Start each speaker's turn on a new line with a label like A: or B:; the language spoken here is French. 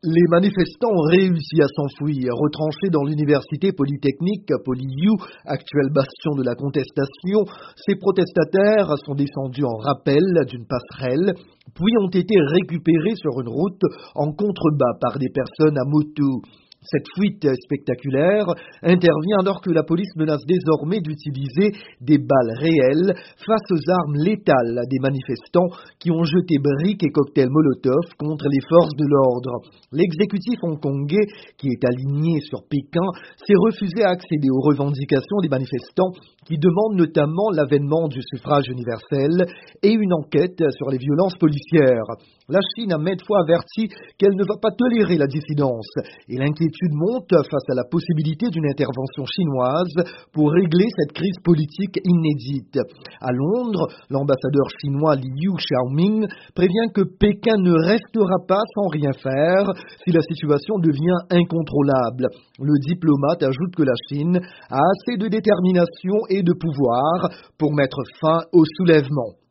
A: Les manifestants ont réussi à s'enfuir. Retranchés dans l'université polytechnique PolyU, actuel bastion de la contestation, ces protestataires sont descendus en rappel d'une passerelle, puis ont été récupérés sur une route en contrebas par des personnes à moto. Cette fuite spectaculaire intervient alors que la police menace désormais d'utiliser des balles réelles face aux armes létales des manifestants qui ont jeté briques et cocktails Molotov contre les forces de l'ordre. L'exécutif hongkongais, qui est aligné sur Pékin, s'est refusé à accéder aux revendications des manifestants qui demandent notamment l'avènement du suffrage universel et une enquête sur les violences policières. La Chine a maintes fois averti qu'elle ne va pas tolérer la dissidence et l'inquiétude monte face à la possibilité d'une intervention chinoise pour régler cette crise politique inédite. À Londres, l'ambassadeur chinois Liu Xiaoming prévient que Pékin ne restera pas sans rien faire si la situation devient incontrôlable. Le diplomate ajoute que la Chine a assez de détermination et de pouvoir pour mettre fin au soulèvement.